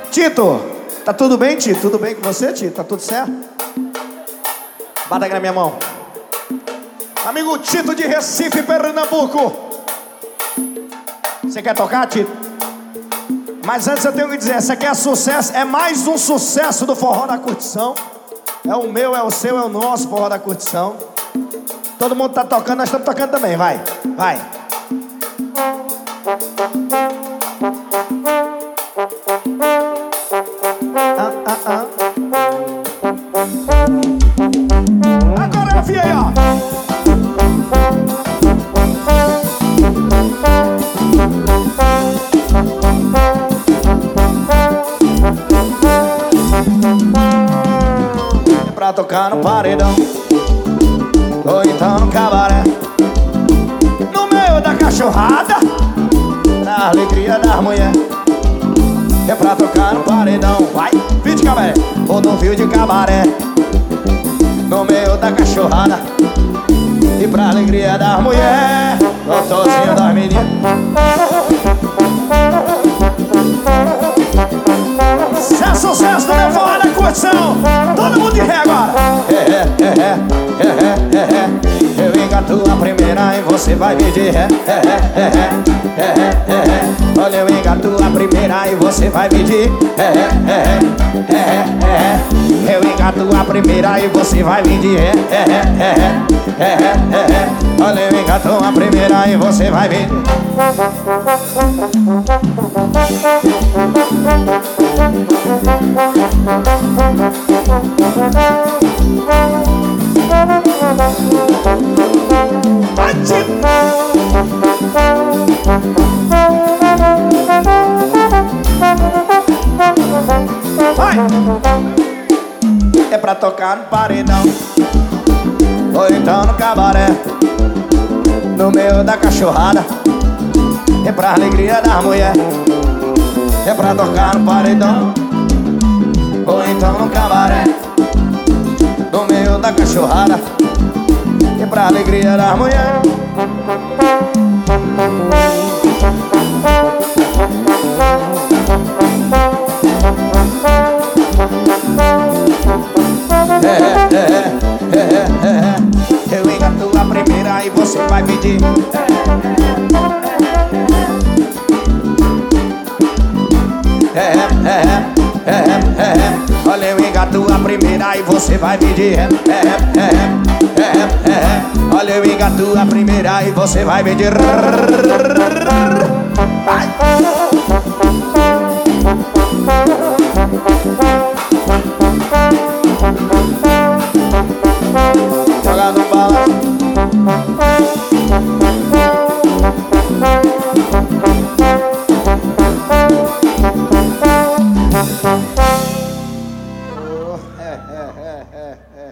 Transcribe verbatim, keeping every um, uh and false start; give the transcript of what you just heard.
Tito, tá tudo bem, Tito? Tudo bem com você, Tito? Tá tudo certo? Bata aqui na minha mão. Amigo Tito de Recife, Pernambuco. Você quer tocar, Tito? Mas antes eu tenho que dizer, essa aqui é sucesso, é mais um sucesso do Forró da Curtição. É o meu, é o seu, é o nosso Forró da Curtição. Todo mundo tá tocando, nós estamos tocando também, vai, vai. Ah, ah, ah. Agora eu vi aí, ó. É pra tocar no paredão ou então no cabaré, no meio da cachorrada, na alegria das mulheres. É pra tocar no paredão, vai, fio de cabaré, ou no fio de cabaré, no meio da cachorrada, e pra alegria das mulheres, gostosinho das meninas. Isso é sucesso do meu Forró da Curtição. Todo mundo de ré agora. É, é, é, é, é, é, é. Eu engato a primeira e você vai vir de ré. É, é, é, é, é, é. Olha, eu engato a primeira e você vai vir de é, é, é, é, é. Eu engato a primeira e você vai vir de ré. É, é, é, é, é. Olha, eu engato a primeira e você vai vir. Vai. É pra tocar no paredão ou então no cabaré, no meio da cachorrada, é pra alegria das mulheres. É pra tocar no paredão ou então no cabaré, no meio da cachorrada, é pra alegria das mulheres. É, é, é, é, é. Eu engato a primeira e você vai pedir. É, é, é, é, é. Olha, eu engato a primeira e você vai pedir. É, é, é, é, é. Olha, eu engato a primeira e você vai pedir. Vai.